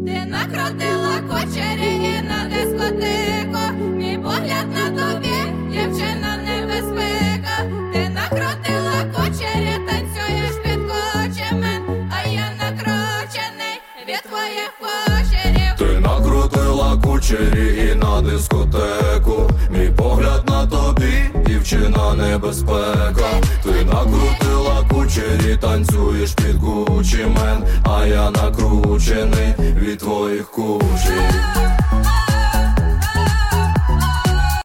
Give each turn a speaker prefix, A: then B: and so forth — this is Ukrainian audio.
A: Ти накрутила кучері і на дискотеку. Мій погляд на тобі, дівчина, небезпека. Ти накрутила кучері, танцюєш під кучами, а я накручений від твоїх кучерів.
B: Ти накрутила кучері і на дискотеку. Мій погляд на тобі, дівчина, небезпека. Ти накрутила кучері, танцюєш під Gucci Man, а я накручений від твоїх кучерів.